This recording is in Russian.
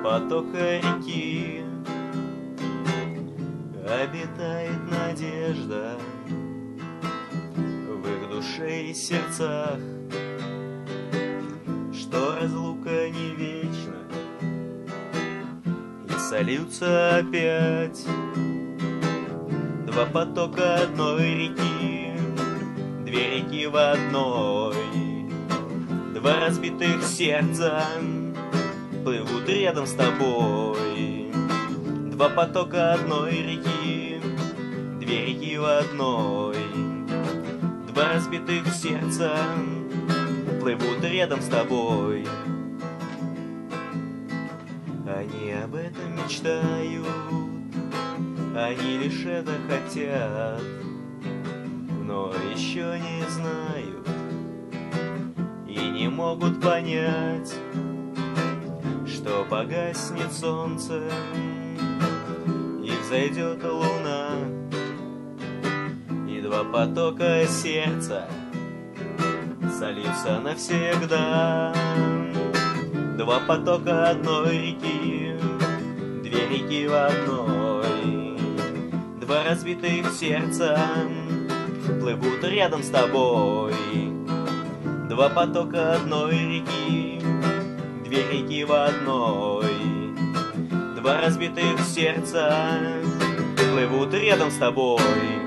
потока реки обитает надежда в их душе и сердцах, что разлука не вечна, и сольются опять два потока одной реки, две реки в одной, два разбитых сердца плывут рядом с тобой. Два потока одной реки, две реки в одной, два разбитых сердца плывут рядом с тобой. Они об этом мечтают, они лишь это хотят, но еще не знают и не могут понять, что погаснет солнце и взойдет луна, и два потока сердца сольются навсегда. Два потока одной реки, две реки в одной, два разбитых сердца плывут рядом с тобой. Два потока одной реки, две реки в одной, два разбитых сердца плывут рядом с тобой.